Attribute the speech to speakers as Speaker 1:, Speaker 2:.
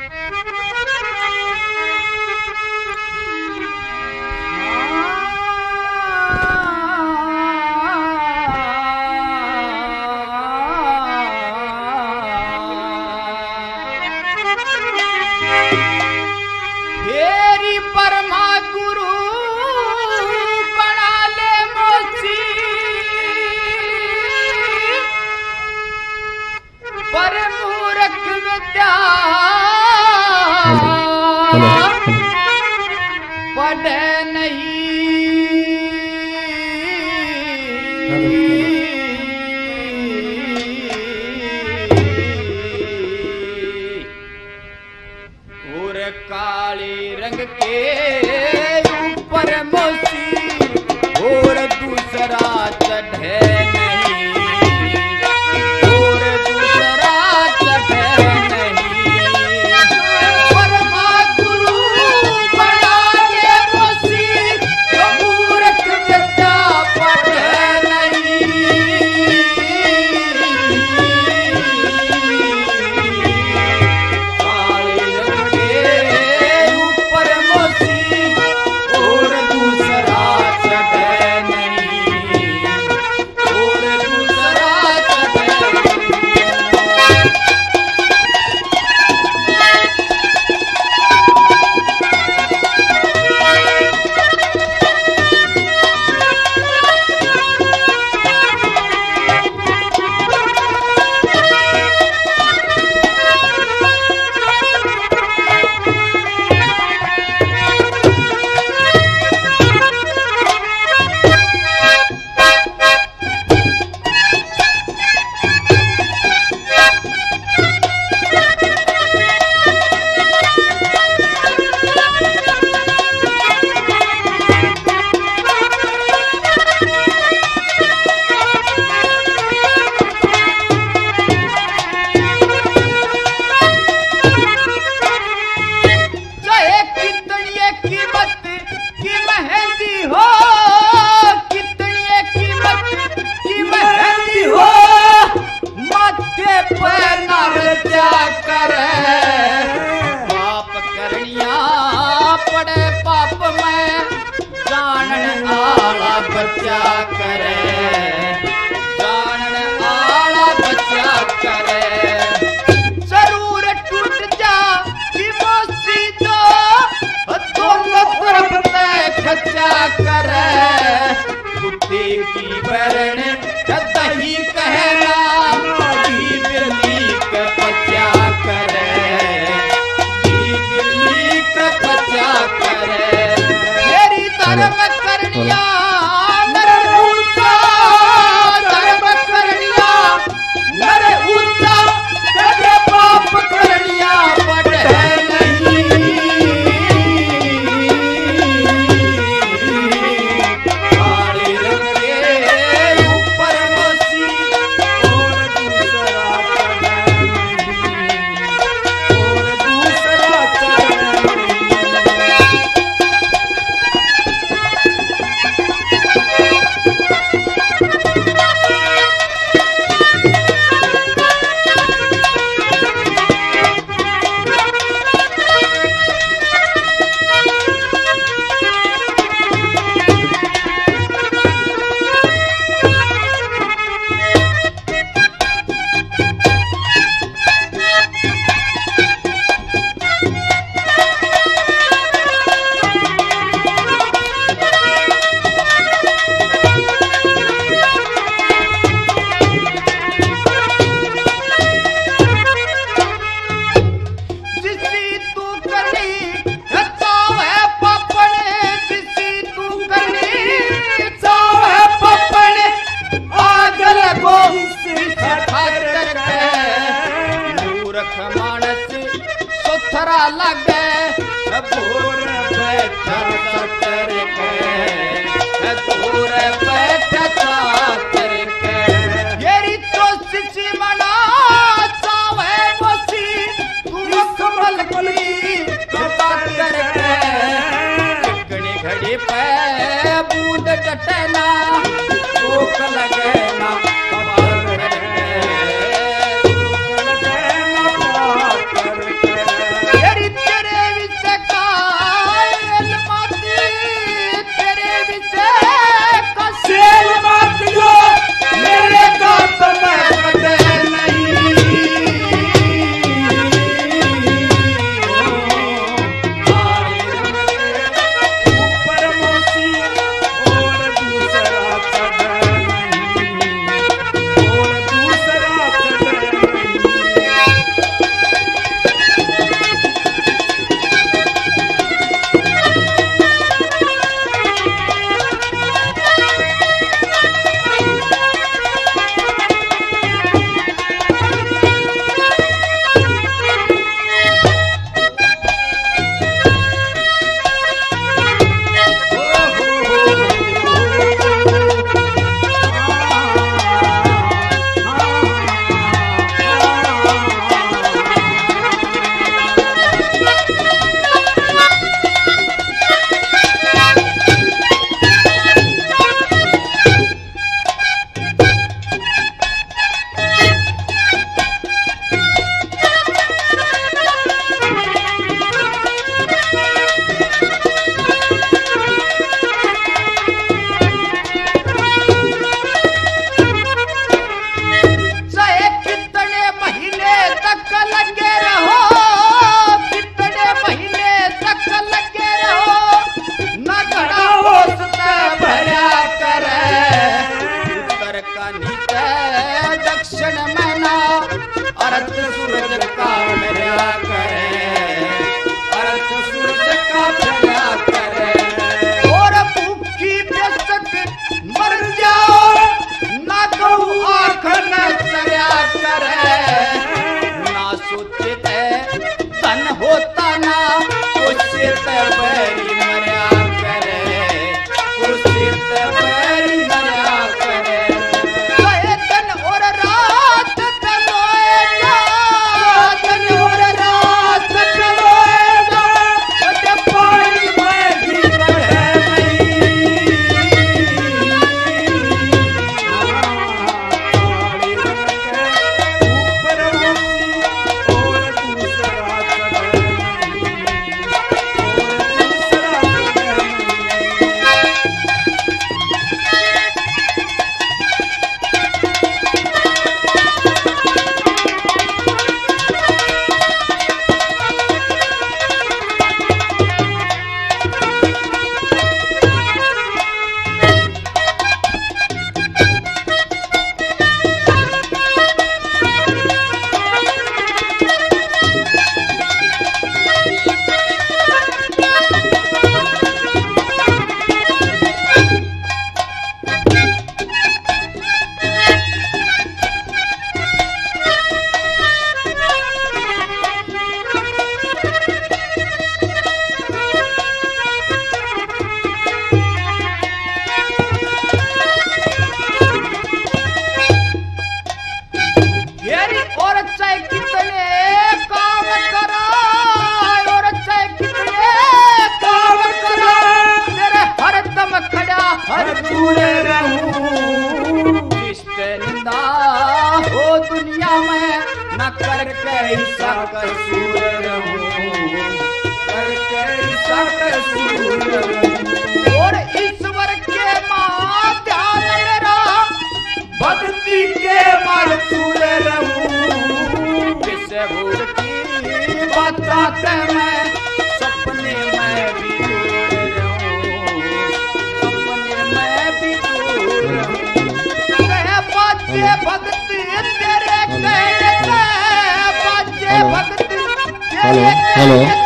Speaker 1: पढ़े नहीं और काले रंग के ऊपर मोसी और दूसरा चढ़े नहीं और दूसरा चढ़े बच्चा करे जानन आला बच्चा करे जरूर टूट जा कि मोसी जो दोनों तरफ में खच्चा करे कुत्ते की बरन दही कहना बिल्ली का बच्चा करे बिल्ली का बच्चा करे मेरी धर्म करनिया सुथरा लगे भोर बैठा दूर बैठा येरी तो सिची मना चावे मोसी तू कमल कुली घड़ी घड़ी पे बूंद टटना भूख लगे ना Thank you. दूर रहूं। और ईश्वर के मां ध्यान मेरा भक्ति के मार दूर रहूं। विषय भूल की बताते मैं सपने में भी दूर रहूं, सपने में भी दूर रहूं। कहे बाजे भक्ति तेरे कहने से, बाजे भक्ति तेरे कहने से